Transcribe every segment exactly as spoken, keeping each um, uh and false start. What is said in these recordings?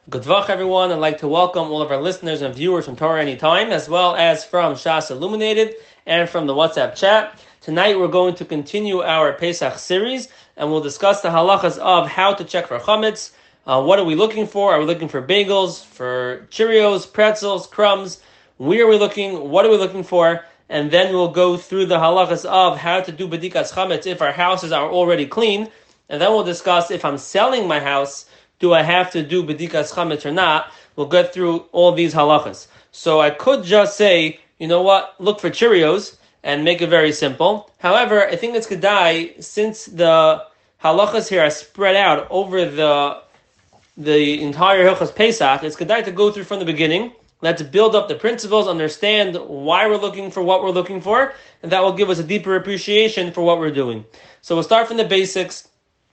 Good vach, everyone. I'd like to welcome all of our listeners and viewers from Torah Anytime, as well as from Shas Illuminated and from the WhatsApp chat. Tonight we're going to continue our Pesach series, and we'll discuss the halachas of how to check for chametz. Uh, what are we looking for? Are we looking for bagels, for Cheerios, pretzels, crumbs? Where are we looking? What are we looking for? And then we'll go through the halachas of how to do bedikas chametz if our houses are already clean. And then we'll discuss if I'm selling my house, do I have to do bedikas chametz or not? We'll get through all these halachas. So I could just say, you know what, look for Cheerios and make it very simple. However, I think it's kedai, since the halachas here are spread out over the the entire Hilchos Pesach, it's kedai to go through from the beginning. Let's build up the principles, understand why we're looking for what we're looking for, and that will give us a deeper appreciation for what we're doing. So we'll start from the basics.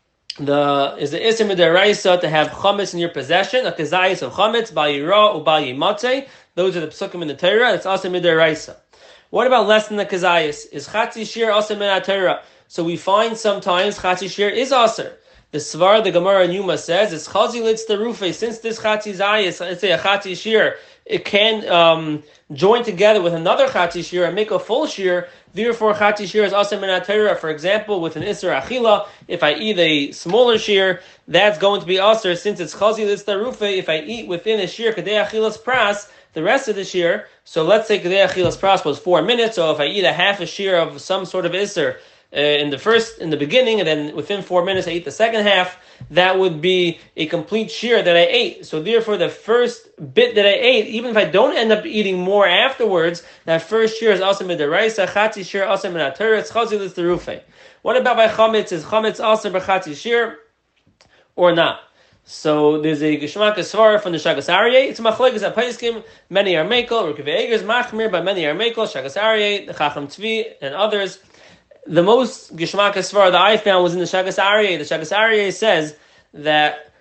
The is the iser midaraisa to have chametz in your possession, a kezayis of chametz, bayira or bayimatze. Those are the psukim in the Torah. It's also midaraisa. What about less than the kezayis? Is chatzi shir also min Torah? So we find sometimes chatzi shir is aser. The svar, the Gemara in Yuma says, it's chazi litz the rufe. Since this chatzi zayis, let's say a chatzi shir, it can um, join together with another chatzi shir and make a full shir. Therefore, chatzi shir is also min Torah. For example, with an iser achila, if I eat a smaller shir, that's going to be aser. Since it's chazi litz the rufe, if I eat within a shir kadei achilas pras, the rest of the shir. So let's say kadei achilas pras was four minutes. So if I eat a half a shir of some sort of iser, Uh, in the first, in the beginning, and then within four minutes I eat the second half, that would be a complete shir that I ate. So therefore, the first bit that I ate, even if I don't end up eating more afterwards, that first shir is also midaraisa, chatzi shir also min Torah, it's chazi litz the rufe. What about by chametz? Is chametz also b'chatzi shir or not? So there's a Geshmak Svara from the Shagas Aryeh. It's machlekes apaiskim. Many are mekel. Rukavei Eger's machmir, but many are mekel. Shagas Aryeh, the Chacham Tzvi, and others. The most Geshmak Svara that I found was in the Shagas Aryeh. The Shagas Aryeh says that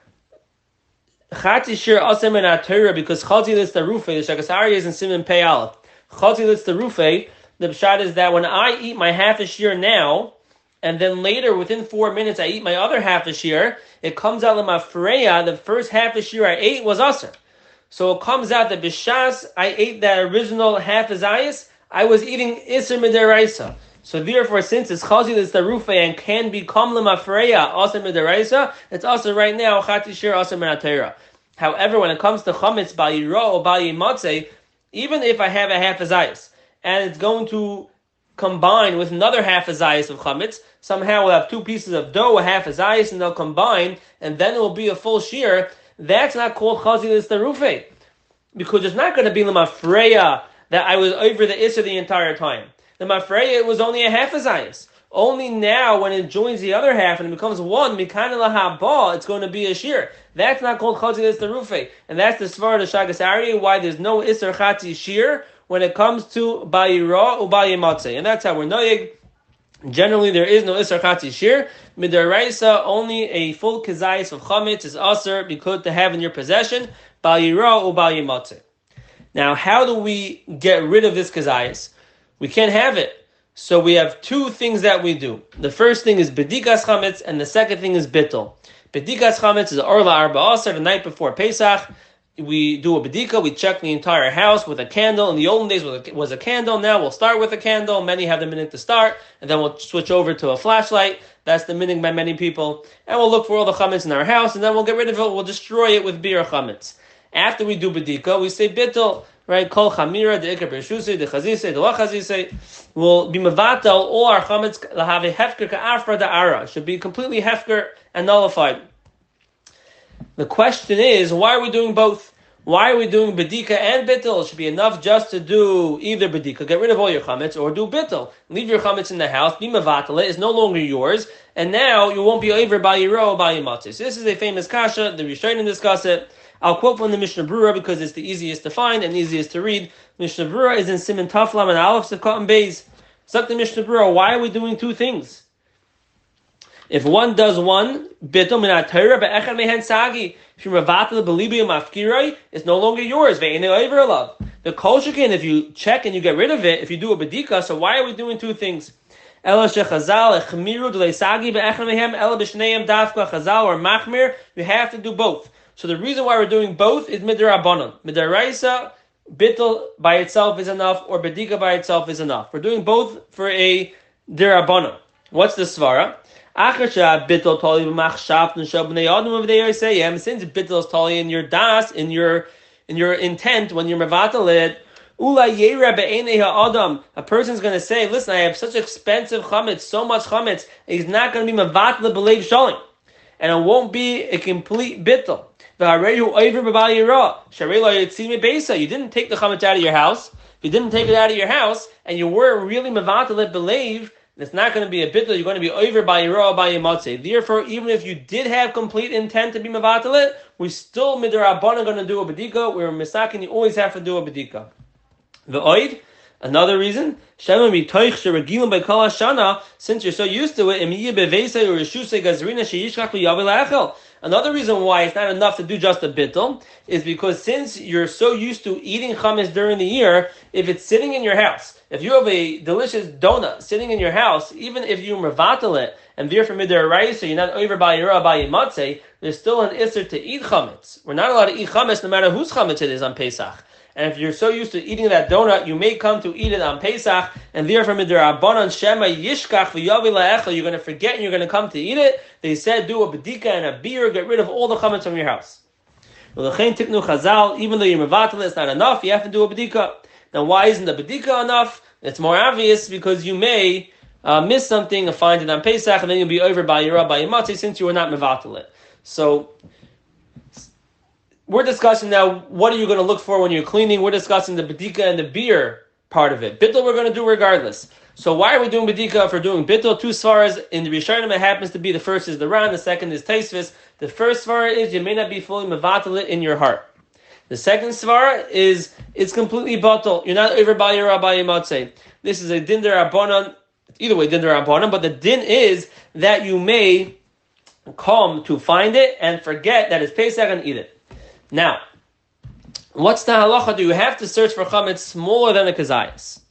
Chatzi shir asem min Torah because Chatzi litz the rufe. The Shagas Aryeh is in Siman Pei Aleph. Chatzi litz the rufe. The pshat is that when I eat my half a shir now, and then later within four minutes I eat my other half a shir, it comes out lemafreya. The first half a shir I ate was aser. So it comes out that b'shas I ate that original half a zayis, I was eating iser midaraisa. So therefore, since it's chazi litz the rufe and can become lemafreya also midaraisa, it's also right now chatzi shir also min Torah. However, when it comes to chametz bayira or bayimatze, even if I have a half a zayis and it's going to combine with another half a zayis of chametz, somehow we'll have two pieces of dough, a half a zayis, and they'll combine, and then it will be a full shir. That's not called chazi litz the rufe, because it's not going to be lemafreya that I was over the issa the entire time. The mafreya, it was only a half a zayis. Only now, when it joins the other half and it becomes one, mikana lahaba, it's going to be a shir. That's not called chazi litz the rufe, and that's the svar of the Shagas Aryeh, why there's no iser chatzi shir when it comes to bayira or bayimatze, and that's how we're noyeg. Generally, there is no iser chatzi shir. Midaraisa, only a full kezayis of chametz is aser because to have in your possession bayira or bayimatze. Now, how do we get rid of this kezayis? We can't have it. So we have two things that we do. The first thing is bedikas chametz, and the second thing is bittul. Bedikas chametz is orla arba aser, the night before Pesach. We do a bedika, we check the entire house with a candle. In the olden days was a, was a candle, now we'll start with a candle. Many have the minhag to start, and then we'll switch over to a flashlight. That's the minhag by many people. And we'll look for all the chametz in our house, and then we'll get rid of it, we'll destroy it with beer chametz. After we do bedika, we say bittul. Right, kol chamira, the ikar bershusei, the chazisei, the lachazisei, will be mevatel all our chametz lahave hefker ka'afra da'ara. Should be completely hefker and nullified. The question is, why are we doing both? Why are we doing bedika and bittul? It should be enough just to do either bedika, get rid of all your chametz, or do bittul. Leave your chametz in the house, be mevatel it, it's no longer yours, and now you won't be over by yiro or by yimatzis. This is a famous kasha, the Rishonim discuss it. I'll quote from the Mishnah Brura because it's the easiest to find and easiest to read. Mishnah Brura is in Siman Taflam and Aleph Sefkat and Beis. Suck the Mishnah Brura, why are we doing two things? If one does one, bitul min Torah be'echad mehen sagi. If you mevatel belibi mafkiroi, it's no longer yours. Ve'enei over alav. The kol shekin, if you check and you get rid of it, if you do a bedika, so why are we doing two things? Ela shechazal echmiru d'leisagi be'echad mehem ela b'shneihem dafka chazal or machmir. You have to do both. So the reason why we're doing both is midirabanan. Midaraisa, bittul by itself is enough, or bedika by itself is enough. We're doing both for a dirabanan. What's the svara? Since bittul is totally in your das, in your in your intent when you're mevatel it, a person's going to say, listen, I have such expensive chametz, so much chametz, he's not going to be mevatel b'leiv shalim, and it won't be a complete bittul. You didn't take the chametz out of your house. If you didn't take it out of your house, and you were really mevatel it b'leiv, it's not going to be a bittul. You're going to be over by your by your matzeh. Therefore, even if you did have complete intent to be mevatel it, we still midirabanan going to do a bedika. We're misakin. You always have to do a bedika. The oid, another reason, since you're so used to it, another reason why it's not enough to do just a bittul is because since you're so used to eating chametz during the year, if it's sitting in your house, if you have a delicious donut sitting in your house, even if you mevatel it, and therefore midaraisa, you're not over by your by your matzeh, there's still an isser to eat chametz. We're not allowed to eat chametz no matter whose chametz it is on Pesach. And if you're so used to eating that donut, you may come to eat it on Pesach, and therefore midirabanan shema yishkach v'yavi la'echel, you're going to forget and you're going to come to eat it. They said do a bedika and a beer, get rid of all the chametz from your house. Even though you're mevatel, it's not enough. You have to do a bedika. Now, why isn't the bedika enough? It's more obvious because you may uh, miss something and find it on Pesach, and then you'll be over by your by your matzeh since you were not mevatel it. So we're discussing now what are you going to look for when you're cleaning. We're discussing the bedika and the beer part of it. Bittul we're going to do regardless. So why are we doing bedika if we're doing bittul? Two svaras in the Rishonim. It happens to be the first is the Ran, the second is Taisvis. The first svara is you may not be fully mevatel it in your heart. The second svara is it's completely batal. You're not over by your rabbi matzeh. This is a din derabanan. Either way, din derabanan. But the din is that you may come to find it and forget that it's Pesach and eat it. Now, what's the halacha? Do you have to search for chametz smaller than a kazayas?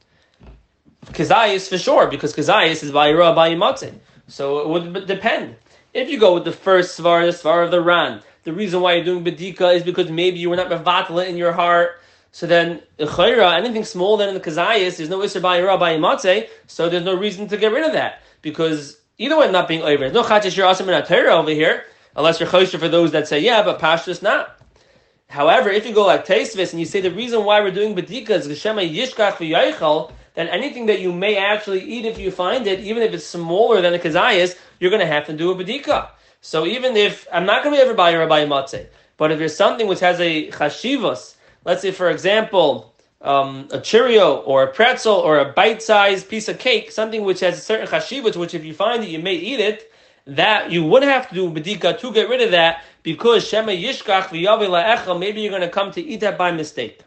Kazayas for sure, because kazayas is by your by matzeh. So it would depend. If you go with the first svar, the svar of the Ran, the reason why you're doing bedika is because maybe you were not mevatel in your heart. So then, anything smaller than the kazayas, there's no isser by your by matzeh. So there's no reason to get rid of that because either way, not being over. There's no chachish you're asim in a Torah over here, unless you're chosher for those that say yeah, but pashtus not. However, if you go like Taisvis and you say the reason why we're doing bedika is l'shema yishkach v'yaychal, then anything that you may actually eat if you find it, even if it's smaller than a kazayas, you're going to have to do a bedika. So even if, I'm not going to be ever buy a rabbi matzeh, but if there's something which has a chashivos, let's say for example, um, a Cheerio or a pretzel or a bite-sized piece of cake, something which has a certain chashivos, which if you find it, you may eat it, that you would have to do bedika to get rid of that, because shema yishkach v'yavi la'echel, maybe you're going to come to eat that by mistake.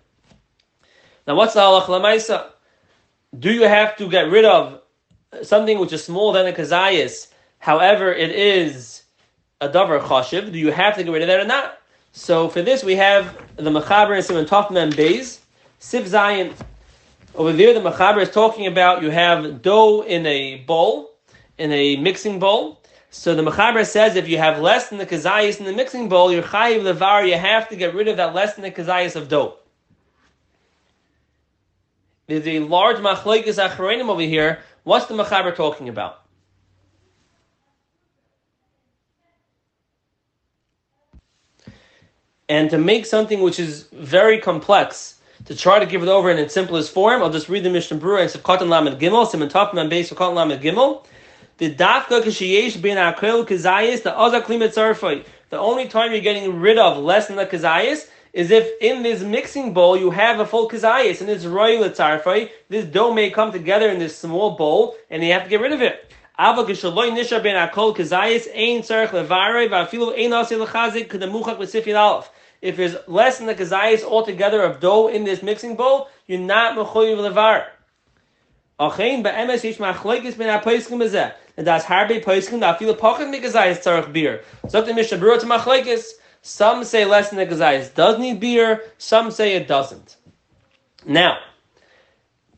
Now what's the halach l'maisa? Do you have to get rid of something which is smaller than a kazayas, however it is a davar chashiv? Do you have to get rid of that or not? So for this we have the Mechaber and Simon Tofman and Beis, Siv Zayin. Over there the Mechaber is talking about you have dough in a bowl, in a mixing bowl. So the Mechaber says if you have less than the kazayas in the mixing bowl, you're chayiv levar, you have to get rid of that less than the kazayas of dough. There's a large machlokes achronim over here. What's the Mechaber talking about? And to make something which is very complex, to try to give it over in its simplest form, I'll just read the Mishnah Berurah and Sefkatan Lamed Gimel, Simon Tofman and Beis Sefkatan Lamed Gimel. The dafka kashiyesh ben akel kazayis the azak limet zarfay. The only time you're getting rid of less than the kazayis is if in this mixing bowl you have a full kazayis and it's royal zarfay. This dough may come together in this small bowl and you have to get rid of it. Ava kishaloy nisha ben akel kazayis ein tzarich levarei va'afilu ein asi lechazik kedemuchak v'sifin alef. If there's less than the kazayis altogether of dough in this mixing bowl, you're not mechoyev levar. Achein be'emes yish machlokes ben apoiskim bezeh. And that's harbe poiskim that feel pocket mikazayis tzarich beer. So the Mishnah Berurah to machlokes. Some say less than the kazayis does need beer. Some say it doesn't. Now,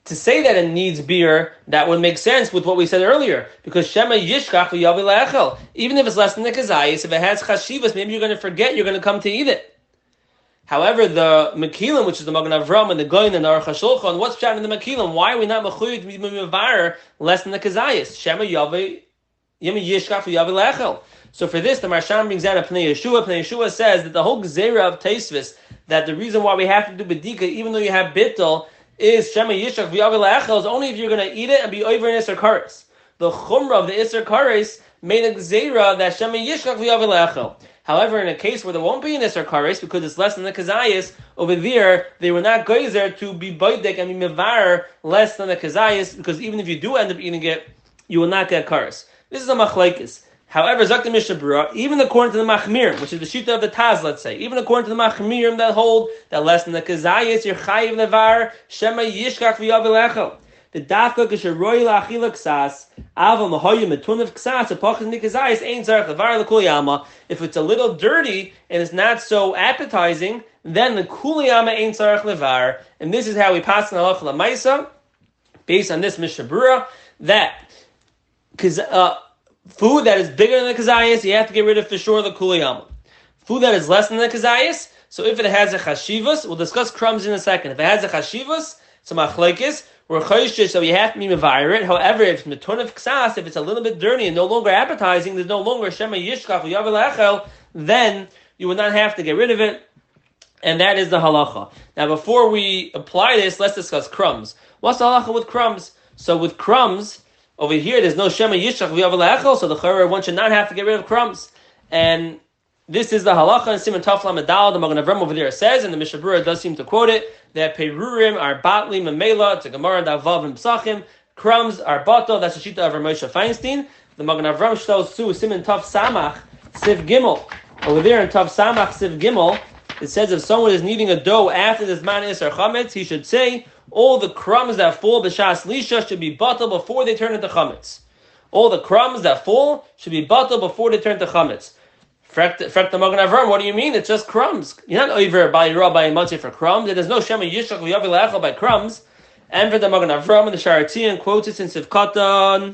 to say that it needs beer, that would make sense with what we said earlier, because Shema Yishkach v'Yavi Le'echel. Even if it's less than the Kazayis, if it has Chashivas, maybe you're going to forget, you're going to come to eat it. However, the Mekilim, which is the Magen Avram and the Goyin and the Aruch HaShulchan, what's chat in the Mekilim? Why are we not mechuyit to be mevar less than the Kazayis? Shema Yavi Yishkach v'Yavi Le'echel. So for this, the Marshan brings out a Pnei Yeshua. Pnei Yeshua says that the whole Gzeira of Teisvis, that the reason why we have to do Bedika, even though you have Bittel, is Shema Yishach v'Yavi Le'echel, is only if you're going to eat it and be over in Isser Kares. The Chumrah of the Isser Kares made a Gzeira that Shema Yishach v'Yavi Le'echel. However, in a case where there won't be an Isser Kares, because it's less than the Kazayas, over there, they were not Geyser to be Boydek and be Mevar less than the Kazayas, because even if you do end up eating it, you will not get Kares. This is a Machlaikis. However, Zakta Mishnah Berurah, even according to the Machmirim, which is the Shita of the Taz, let's say, even according to the Machmirim that hold that less than the Kazayas, you're Chayiv Nevar, Shema Yishkach v'Yavi Le'echel. The Dafka Gesheroy La'achila Ksas, Ava Mahoya Metunav Ksas, Apachas Nikazayas, Ein Zarech Levar L'Kuliyama. If it's a little dirty and it's not so appetizing, then the Kuliyama Ein Zarech Levar. And this is how we pass in Halacha L'Maisa, based on this Mishnah Berurah, that because uh, food that is bigger than the kazayas, you have to get rid of for sure the kuliyama. Food that is less than the kazayas, so if it has a chashivas, we'll discuss crumbs in a second. If it has a chashivas, it's a machlekes, we're chayshish, so you have to be mevayer it. However, if it's metun of ksas, if it's a little bit dirty and no longer appetizing, there's no longer shema yishkach v'yavi le'echel, then you would not have to get rid of it. And that is the halacha. Now, before we apply this, let's discuss crumbs. What's the halacha with crumbs? So with crumbs, over here, there's no Shema Yishach v'Yavi Le'echel, so the Chayra, one should not have to get rid of crumbs. And this is the halacha in Siman Taf Lamed Daled, the Magen Avram over there says, and the Mishnah Berurah does seem to quote it, that Perurim are Batli Memela, it's a Gemara, Davav and Psachim, crumbs are Bato, that's the Shita of Moshe Feinstein. The Magen Avram shows to Siman Taf Samach, Siv Gimel. Over there in Taf Samach, Siv Gimel, it says if someone is kneading a dough after this man is chametz, he should say, all the crumbs that fall b'shas lisha should be batal before they turn into chametz. All the crumbs that fall should be batal before they turn to chametz. Frek the Magen Avram, what do you mean? It's just crumbs. You're not over by Yirah by Imatzi for crumbs. There's no Shema Yishach v'Yavi Le'echel by crumbs. And for the Magen Avram and the Sharatzian quotes it in Sivkatan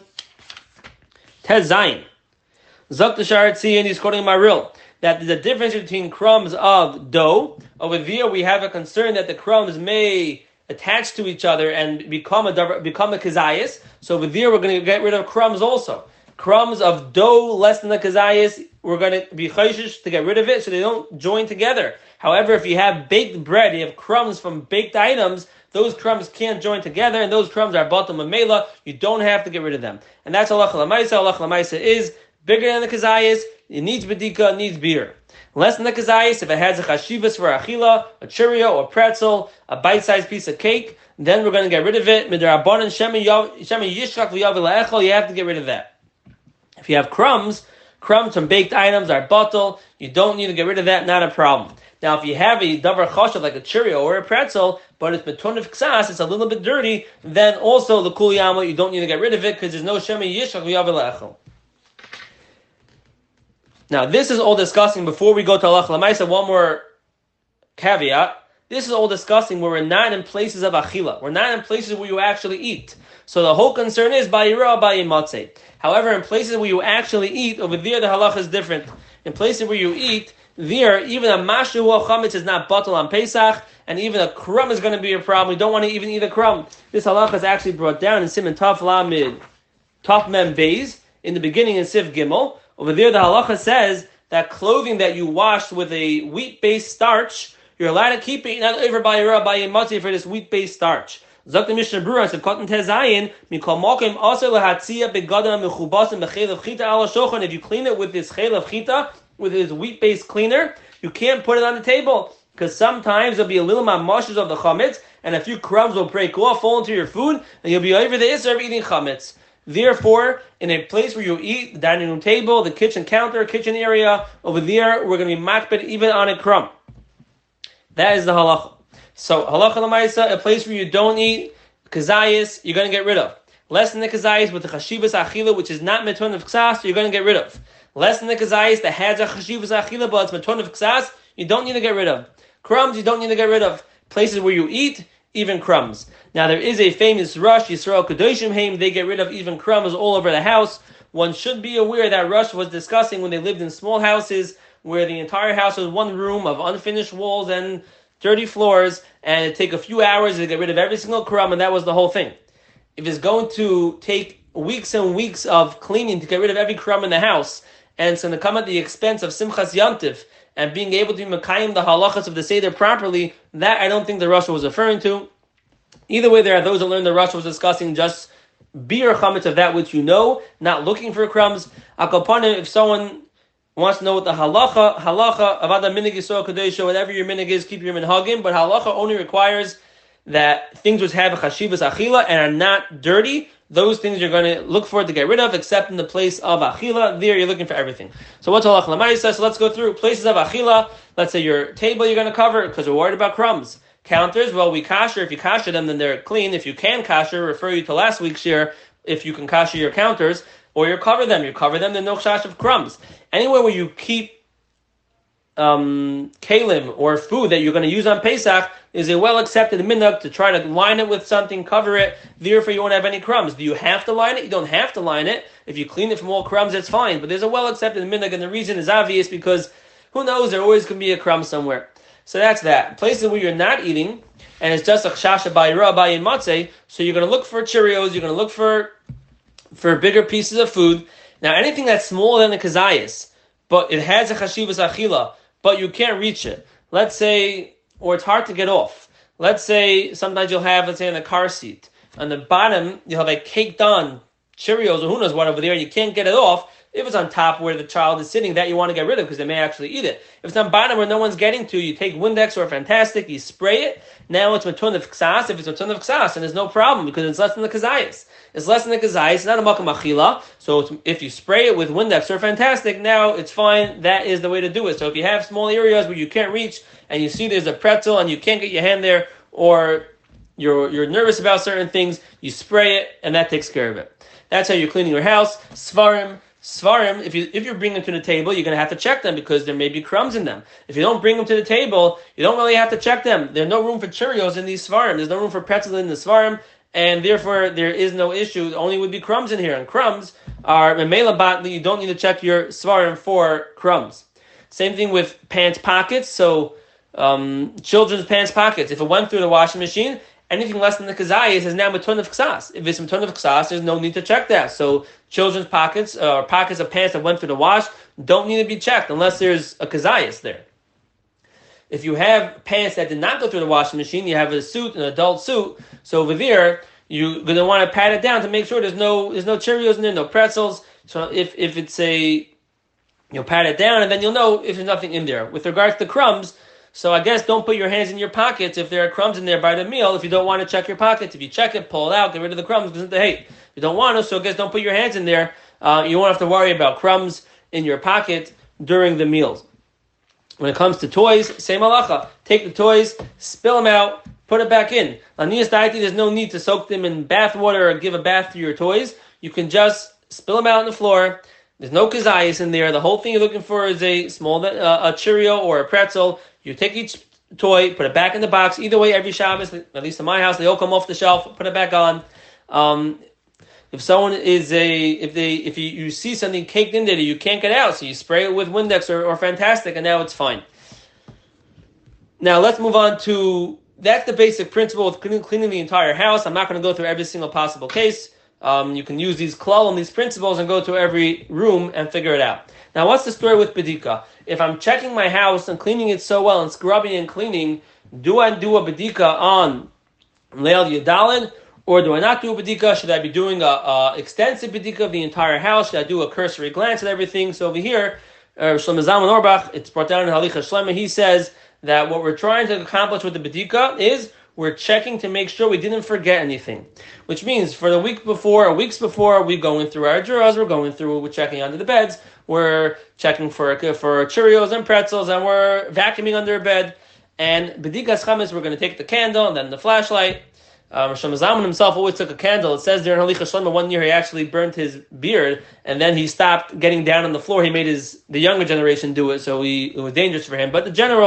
Tez Zayin. Zok the Sharatzian, he's quoting Maril, that there's a difference between crumbs of dough. Over there we have a concern that the crumbs may attach to each other and become a become a kazayas. So over there we're going to get rid of crumbs also. Crumbs of dough less than the kazayas, we're going to be chayshish to get rid of it so they don't join together. However, if you have baked bread, you have crumbs from baked items, those crumbs can't join together, and those crumbs are bottom of mela. You don't have to get rid of them. And that's halacha l'maisa. Halacha l'maisa is bigger than the kazayas. It needs bedika, it needs beer. Less than the kazayas, if it has a chashivas for achila, a Cheerio, a pretzel, a bite-sized piece of cake, then we're going to get rid of it. Midrabanan shema yishchak v'yavi le'echel, you have to get rid of that. If you have crumbs, crumbs from baked items are bottle, you don't need to get rid of that, not a problem. Now, if you have a davar chashav like a Cheerio or a pretzel, but it's betun of ksas, it's a little bit dirty, then also the kuliyama, you don't need to get rid of it because there's no shema yishchak v'yavi le'echel. Now, this is all discussing, before we go to halacha l'maisa, one more caveat. This is all discussing where we're not in places of achila. We're not in places where you actually eat. So the whole concern is bayira, bayimatzeh. However, in places where you actually eat, over there the halacha is different. In places where you eat, there, even a mashu or chametz is not batal on Pesach, and even a crumb is going to be a problem. We don't want to even eat a crumb. This halacha is actually brought down in Siman Taf Lamed, Taf Mem Beis, in the beginning in Siv Gimel. Over there, the halacha says that clothing that you washed with a wheat-based starch, you're allowed to keep it, not over by a by a mati for this wheat-based starch. Zok the Mishnah Berurah said, "Cotton tezayin mikol mokim also lehatzia begadam mechubasim bechelav chita ala shochan." If you clean it with this chelav chita, with this wheat-based cleaner, you can't put it on the table because sometimes there'll be a little mamashes of the chametz, and a few crumbs will break off, fall into your food, and you'll be over the isser of eating chametz. Therefore, in a place where you eat, the dining room table, the kitchen counter, kitchen area, over there, we're going to be makbid even on a crumb. That is the halacha. So, halacha l'maisa, a place where you don't eat kazayas, you're going to get rid of. Less than the kazayas with the chashivas achila, which is not metun of ksas, you're going to get rid of. Less than the kazayas that has a chashivas achila, but it's metun of ksas, you don't need to get rid of. Crumbs, you don't need to get rid of. Places where you eat, even crumbs. Now there is a famous rush, Yisrael Kedoshim Haim, they get rid of even crumbs all over the house. One should be aware that rush was discussing when they lived in small houses where the entire house was one room of unfinished walls and dirty floors, and it'd take a few hours to get rid of every single crumb, and that was the whole thing. If it's going to take weeks and weeks of cleaning to get rid of every crumb in the house, and it's going to come at the expense of Simchas Yantif and being able to Mekayim the halachas of the Seder properly, that I don't think the Rosh was referring to. Either way, there are those that learn the Rosh was discussing just beer chametz of that which you know, not looking for crumbs. Akapanim, if someone wants to know what the halacha, halacha, avada minig yisrael kadesha, whatever your minig is, keep your minhagim, but halacha only requires that things which have a chashivas achila and are not dirty, those things you're going to look for to get rid of, except in the place of achila. There, you're looking for everything. So what's halacha l'maisa? So let's go through places of achila. Let's say your table you're going to cover because we're worried about crumbs. Counters, well, we kasher. If you kasher them, then they're clean. If you can kasher, refer you to last week's share. If you can kasher your counters, or you cover them, you cover them, then no chash of crumbs. Anywhere where you keep um, kalim or food that you're going to use on Pesach is a well-accepted minhag to try to line it with something, cover it, therefore you won't have any crumbs. Do you have to line it? You don't have to line it. If you clean it from all crumbs, it's fine. But there's a well-accepted minhag, and the reason is obvious because who knows, there always can be a crumb somewhere. So that's that. Places where you're not eating, and it's just a chashasha bayra bayin matzeh, so you're going to look for Cheerios, you're going to look for for bigger pieces of food. Now, anything that's smaller than the kazayas, but it has a chashivas achila, but you can't reach it. Let's say, or it's hard to get off. Let's say sometimes you'll have, let's say, in a car seat, on the bottom you'll have like caked on Cheerios or who knows what over there, and you can't get it off. If it's on top where the child is sitting, that you want to get rid of because they may actually eat it. If it's on bottom where no one's getting to, you take Windex or Fantastic, you spray it. Now it's matun of ksas. If it's matun of ksas, then there's no problem because it's less than the kazayas. It's less than the kazayas. It's not a makam achila. So it's, if you spray it with Windex or Fantastic, now it's fine. That is the way to do it. So if you have small areas where you can't reach and you see there's a pretzel and you can't get your hand there, or you're you're nervous about certain things, you spray it and that takes care of it. That's how you're cleaning your house. Svarim. Svarim, if you if you bring them to the table, you're going to have to check them because there may be crumbs in them. If you don't bring them to the table, you don't really have to check them. There's no room for Cheerios in these Svarim. There's no room for pretzel in the Svarim, and therefore there is no issue. Only would be crumbs in here, and crumbs are memela batli. You don't need to check your Svarim for crumbs. Same thing with pants pockets. So um, children's pants pockets. If it went through the washing machine, anything less than the kazayas is now matun of ksas. If it's matun of ksas, there's no need to check that. So children's pockets or uh, pockets of pants that went through the wash don't need to be checked unless there's a kazayas there. If you have pants that did not go through the washing machine, you have a suit, an adult suit. So over there, you're going to want to pat it down to make sure there's no there's no Cheerios in there, no pretzels. So if if it's a, you'll pat it down and then you'll know if there's nothing in there. With regards to crumbs, so I guess don't put your hands in your pockets if there are crumbs in there by the meal. If you don't want to check your pockets, if you check it, pull it out, get rid of the crumbs because they hate. You don't want to, so I guess don't put your hands in there. Uh, you won't have to worry about crumbs in your pocket during the meals. When it comes to toys, same halacha. Take the toys, spill them out, put it back in. Lanias daiti, there's no need to soak them in bath water or give a bath to your toys. You can just spill them out on the floor. There's no kazayas in there. The whole thing you're looking for is a small uh, a Cheerio or a pretzel. You take each toy, put it back in the box. Either way, every Shabbos, at least in my house, they all come off the shelf, put it back on. Um, if someone is a, if they, if you, you see something caked in there that you can't get out, so you spray it with Windex or, or Fantastic, and now it's fine. Now let's move on to, that's the basic principle of cleaning, cleaning the entire house. I'm not going to go through every single possible case. Um, you can use these klal and these principles and go to every room and figure it out. Now, what's the story with bedika? If I'm checking my house and cleaning it so well and scrubbing and cleaning, do I do a bedika on Leil Yadalin, or do I not do a bedika? Should I be doing a, a extensive bedika of the entire house? Should I do a cursory glance at everything? So over here, uh, Shlomo Zalman Auerbach, it's brought down in Halicha Shlema, he says that what we're trying to accomplish with the bedika is we're checking to make sure we didn't forget anything. Which means for the week before, or weeks before, we're going through our drawers, we're going through, we're checking under the beds, we're checking for for Cheerios and pretzels, and we're vacuuming under a bed. And B'dikas Chametz, we're going to take the candle and then the flashlight. Um, Shlomo Zalman himself always took a candle. It says there in Halicha Shlema, one year he actually burnt his beard, and then he stopped getting down on the floor. He made his the younger generation do it, so he, it was dangerous for him. But the general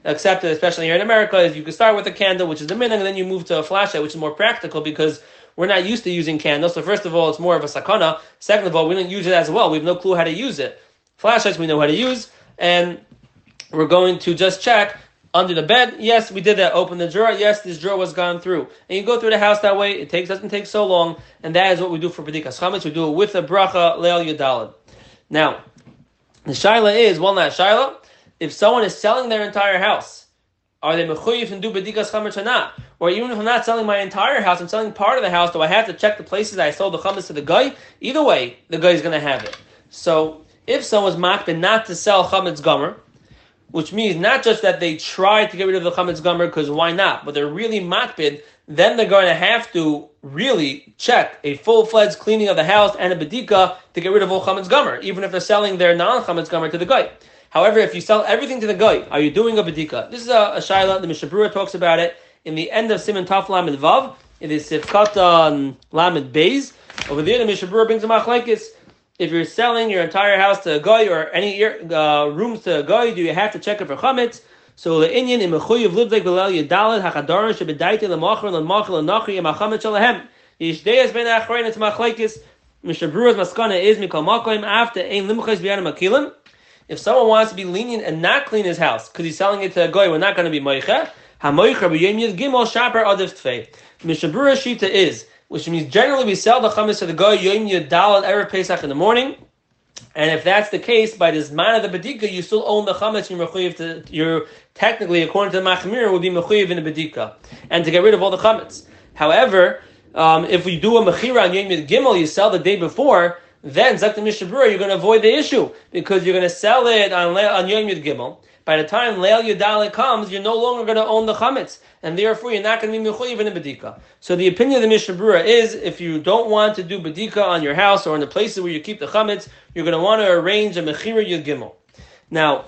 accepted, especially here in America, is you can start with a candle, which is the minhag, and then you move to a flashlight, which is more practical because we're not used to using candles. So first of all, it's more of a sakana. Second of all, we don't use it as well. We have no clue how to use it. Flashlights we know how to use, and we're going to just check under the bed. Yes, we did that. Open the drawer. Yes, this drawer was gone through. And you go through the house that way. It takes doesn't take so long, and that is what we do for B'dikas Chametz. We do it with a bracha leil yudalad. Now, the shaila is one last shaila. If someone is selling their entire house, are they mechuyev and do B'dikas Chametz or not? Or even if I'm not selling my entire house, I'm selling part of the house, do I have to check the places that I sold the chametz to the guy? Either way, the guy is going to have it. So, if someone's makbid not to sell chametz gomer, which means not just that they try to get rid of the chametz gomer because why not, but they're really makbid, then they're going to have to really check a full-fledged cleaning of the house and a bedika to get rid of all chametz gomer, even if they're selling their non-chametz gomer to the guy. However, if you sell everything to the guy, are you doing a bedika? This is a, a shaila. The Mishnah Berurah talks about it in the end of Siman Taf Lamed Vav. It is Sifkat um, Lamed Beis. Over there, the Mishnah Berurah brings a machlekes. If you're selling your entire house to a guy or any uh, rooms to a guy, do you have to check it for chametz? So the Inyan in mechuyev libdek b'leil yadalad hachadaron shebedaite lemacher lemacher lenachri yemachametz shalahem yishdeias ben achrein it's machlekes. Mishnah Berurah's maskana is mikol makoim after ein limchos b'yanim akilim. If someone wants to be lenient and not clean his house because he's selling it to a guy, we're not going to be moicha. Hamoicha b'yom yid gimel shaper adif tfei. Mishnah Berurah's shita is, which means generally we sell the chametz to the guy yom yadal at erev Pesach in the morning, and if that's the case, by this man of the bedika, you still own the chametz. You're mechuyev to, you're technically, according to the machmir, would be mechuyev in the bedika, and to get rid of all the chametz. However, um, if we do a mechira on yom yid gimel, you sell the day before, then Zakta Mishnah Berurah, you're going to avoid the issue because you're going to sell it on on yom yid gimel. By the time Leil Yudalit comes, you're no longer going to own the chametz, and therefore you're not going to be mechuyev in the bedika. So the opinion of the Mishnah Berurah is, if you don't want to do bedika on your house or in the places where you keep the chametz, you're going to want to arrange a mechira yud gimel. Now,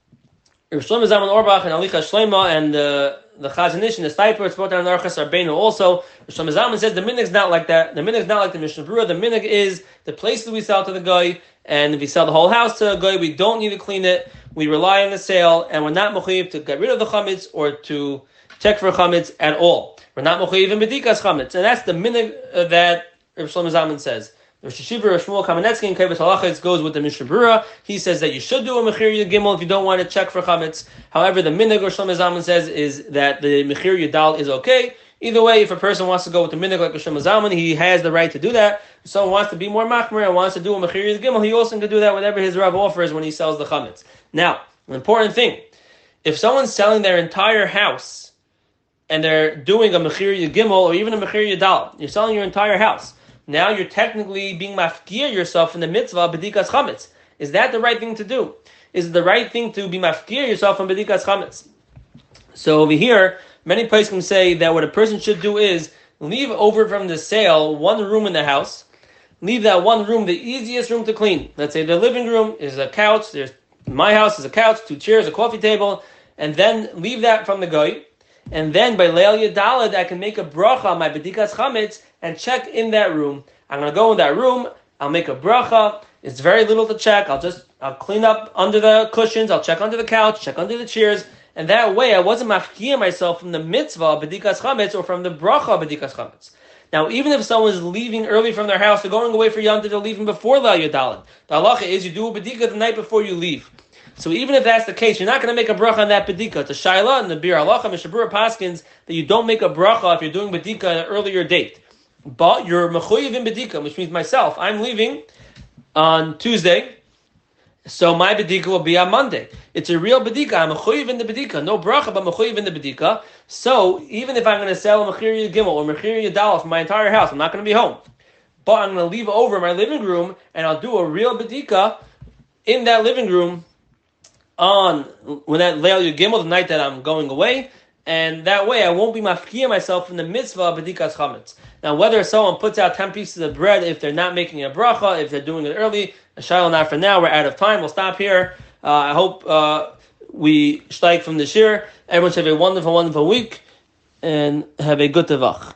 Rav Shlomo Zalman Auerbach and Alicha Shlema and the the Chazon Ish and the Stipler, it's brought down in Archas Rabbeinu also. Rav Shlomo Zalman says the minhag is not like that. The minhag is not like the Mishnah Berurah. The minhag is the places we sell to the guy, and if we sell the whole house to a guy, we don't need to clean it. We rely on the sale, and we're not mechuyev to get rid of the chametz or to check for chametz at all. We're not mechuyev in bedikas chametz, and that's the minhag uh, that Rav Shlomo Zalman says. The Rosh Hashiva, Rav Shmuel Kamenetsky, and Kaivis Halachas goes with the Mishnah Berurah. He says that you should do a mechir yud gimel if you don't want to check for chametz. However, the minhag Rav Shlomo Zalman says is that the mechir yudal is okay. Either way, if a person wants to go with the minhag like Rav Shlomo Zalman, he has the right to do that. If someone wants to be more machmir and wants to do a mechir yud gimel, he also can do that whatever his Rav offers when he sells the chametz. Now, an important thing, if someone's selling their entire house and they're doing a mechir yud gimel or even a mechir yudal, you're selling your entire house. Now you're technically being mafkir yourself in the mitzvah of bedikas chametz. Is that the right thing to do? Is it the right thing to be mafkir yourself in bedikas chametz? So over here, many places can say that what a person should do is leave over from the sale one room in the house. Leave that one room, the easiest room to clean. Let's say the living room is a couch. There's in my house is a couch, two chairs, a coffee table, and then leave that from the guy. And then by Leil Yadalad, I can make a bracha on my bedikas chametz and check in that room. I'm going to go in that room. I'll make a bracha. It's very little to check. I'll just I'll clean up under the cushions. I'll check under the couch, check under the chairs, and that way I wasn't mafkiyah myself from the mitzvah of bedikas chametz or from the bracha of bedikas chametz. Now, even if someone's leaving early from their house, they're going away for Yom Tov, they're leaving before Leil Yadalad. The halacha is you do a bedika the night before you leave. So even if that's the case, you're not going to make a bracha on that bedika. It's a shaila and the bir halacha, Mishnah Berurah paskins that you don't make a bracha if you're doing bedika at an earlier date. But you're mechuyev in bedika, which means myself, I'm leaving on Tuesday, so my bedika will be on Monday. It's a real bedika. I'm mechuyev in the bedika. No bracha, but mechuyev in the bedika. So even if I'm going to sell a mechir gimel or mechir yadal for my entire house, I'm not going to be home. But I'm going to leave over my living room and I'll do a real bedika in that living room on when that Leil Yud Gimel, the night that I'm going away, and that way I won't be mafkiyah myself in the mitzvah of bedikas chametz. Now, whether someone puts out ten pieces of bread if they're not making a bracha, if they're doing it early, a shayla not for now. We're out of time. We'll stop here. Uh, I hope uh, we strike from the shir. Everyone should have a wonderful, wonderful week, and have a good tevach.